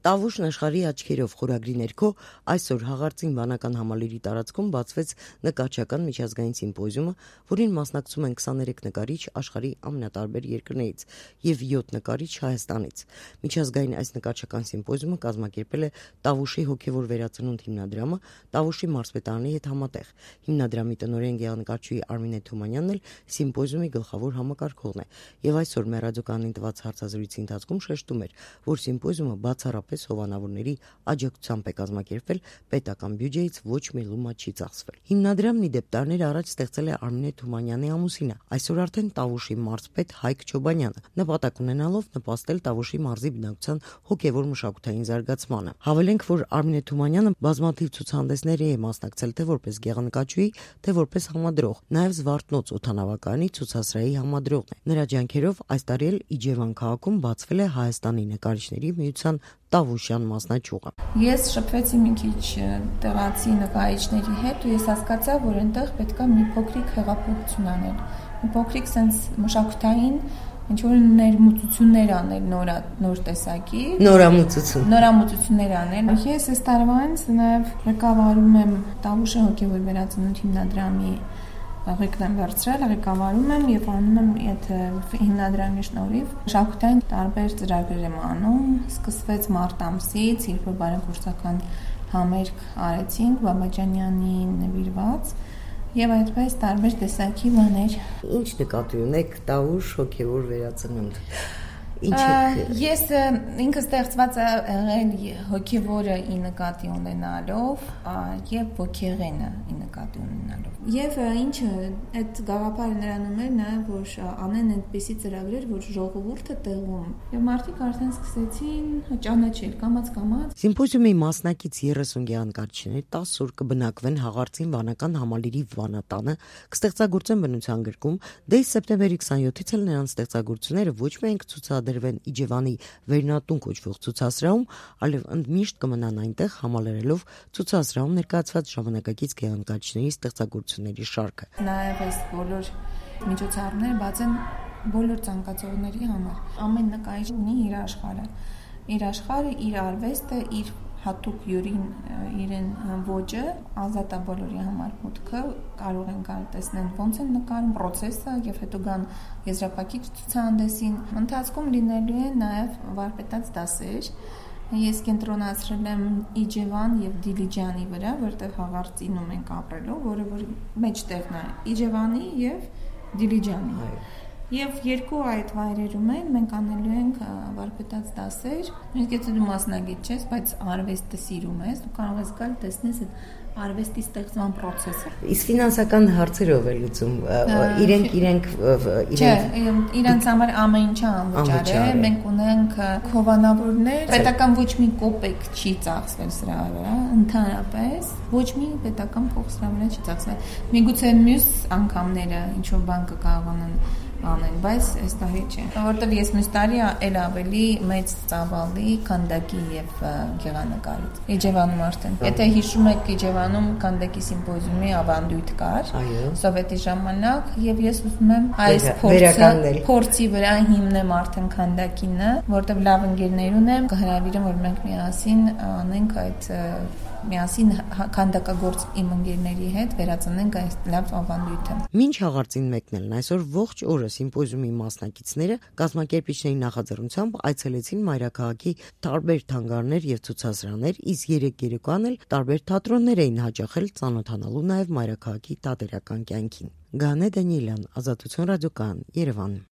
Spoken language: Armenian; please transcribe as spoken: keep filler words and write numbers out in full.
Տավուշն աշխարհի աչքերով խորագրի ներքո այսօր Հաղարծին վանական համալիրի տարածքում բացվեց նկարչական միջազգային սիմպոզիումը, որին մասնակցում են քսաներեք նկարիչ աշխարհի ամենատարբեր երկրներից եւ յոթ նկարիչ Հայաստանից։ Միջազգային այս նկարչական սիմպոզիումը կազմակերպել է Տավուշի հոգեվոր վերածնունդ հիմնադրամը Տավուշի մարզպետարանի հետ համատեղ։ Հիմնադրամի տնօրեն գեղանկարչուհի Արմինե Թումանյանն էլ սիմպոզիումի գլխավոր համակարգողն է եւ այսօր մեր ռադիոկայանին տված հարցազրույցի ընթացքում շեշտում էր, որ սիմպոզիումը բացառապես հովանավորների աջակցությամբ է կազմակերպվել, պետական բյուջեից ոչ մի լումա չի ծախսվել։ Հիմնադրամն ի դեպ տարիներ առաջ ստեղծել է Արմինե Թումանյանի ամուսինը, այսօր արդեն Տավուշի մարզպետ Հայկ Չոբանյանը, նպատակ ունենալով նպաստել Տավուշի մարզի բնակչության հոգեվոր մշակութային զարգացմանը։ Հավելենք, որ Արմինե Թումանյանը բազմաթիվ ցուցահանդեսների է մասնակցել թե որպես գեղանկարչուհի, թե որպես համադրող, նաև Զվարթնոց օդանավակայանի ցուցասրահի համադրողն է։ Նրա ջանքերով այս տարի էլ Իջևան քաղաքում բացվել է Հայաստանի նկարիչների միության Տավուշյան մասնաճյուղը։ Ես շփվեցի մի քիչ տեղացի նկարիչների հետ ու ես հասկացա, որ այնտեղ պետքա մի փոքրիկ հեղափոխություն անել։ Մի փոքրիկ sense մշակութային ինչ որ ներմուծություններ անել նոր նոր տեսակի։ Նորամուծություն։ Նորամուծություններ անել։ Ես այս տարվանից նաև ղեկավարում եմ Տավուշի հոգեվոր վերածնունդ հիմնադրամի ղեկն եմ վերցրել, ղեկավարում եմ եւ անում եմ այդ հիմնադրամի շնորհիվ մշակութային տարբեր ծրագրեր եմ անում։ Սկսվեց մարտ ամսից, երբ որ բարեգործական համերգ արեցինք Բաբաջանյանին նվիրված եւ այդպես տարբեր տեսակի բաներ։ Ինչ նկատի ունեք Տավուշ հոգեվոր վերածնունդ։ Ես ինքը ստեղծված եղել հոգևորը ի նկատի ունենալով եւ ոգեղենը ի նկատի ունենալով։ Եվ ինչը այդ գաղափարը նրանում էր նաեւ որ անեն այդպիսի ծրագրեր, որ ժողովուրդը տեղում եւ մարդիկ արդեն սկսեցին ճանաչել կամած-կամած։ Սիմպոզիումի մասնակից երեսուն գեղանկարիչներ տասը օր կբնակվեն Հաղարծին վանական համալիրի վանատանը, կստեղծագործեն բնության գրկում, դե սեպտեմբերի քսանյոթից էլ նրանց ստեղծագործությունները ոչ միայն կցուցադրվեն Իջևանի Վերնատուն կոչվող ցուցասրահում, այլև ընդմիշտ կմնան այնտեղ համալրելով ցուցասրահում ներկայացված ժամանակակից գեղանկարիչների ստեղծագործությունների շարքը։ Նաև այս բոլոր միջոցառումները բաց են բոլոր ցանկացողների համար։ Ամեն նկարիչ ունի իր աշխարհը, իր աշխարհը, իր արվեստը, իր հատուկ յուրին իրեն ոճը, ազատ է բոլորի համար մուտքը, կարող են գալ տեսնել ոնց են նկարում process-ը եւ հետո գան եզրափակիչ ցուցահանդեսին։ Ընթացքում լինելու են նաեւ վարպետաց դասեր։ Ես կենտրոնացրել եմ Իջևան եւ Դիլիջանի վրա, որտեղ Հաղարծինում ենք ապրելու, որը որ մեջտեղն է Իջևանի եւ Դիլիջանի։ Եվ երկու այդ վայրերում են մենք անելու ենք վարպետաց դասեր։ Մենք եթե դու մասնագետ ես, բայց արվեստը սիրում ես, դու կարող ես գալ տեսնես այդ արվեստի ստեղծման process-ը։ Իսկ ֆինանսական հարցերով է լուծում։ Իրենք իրենք իրենք իրենց համար ամեն ինչը անվճար է։ Մենք ունենք հովանավորներ, պետական ոչ մի կոպեկ չի ծախսվել սրա վրա, ընդհանրապես ոչ մի պետական փող սրա վրա չի ծախսվել։ Միգուցե մյուս անգամները ինչ որ բան կկարողանան անեն, բայց այս տարի չէ։ Որտեւ ես մյուս տարի էլ ավելի մեծ ծավալի քանդակի եւ գեղանկարից։ Իջևանում արդեն։ Եթե հիշում եք Իջևանում քանդակի սիմպոզիումի ավանդույթ կար սովետի ժամանակ եւ ես ուզում եմ այս փորձը փորձի վրա հիմնեմ արդեն քանդակինը, որտեւ լավ ընկերներ ունեմ, կհրավիրեմ որ մենք միասին անենք այդ միասին քանդակագործ իմ ընկերների հետ վերածնենք այս լավ ավանդույթը։ Մինչ Հաղարծին մեկնելն այսօր ողջ օրը սիմպոզիումի մասնակիցները կազմակերպիչների նախաձեռնությամբ այցելեցին մայրաքաղաքի տարբեր թանգարաններ եւ ցուցասրահներ, իսկ երեք երեկոյան էլ տարբեր թատրոններ էին հաճախել ծանոթանալու նաեւ մայրաքաղաքի տատերական կյանքին։ Գանե Դանիելյան, Ազատություն ռադիոկայան, Երևան։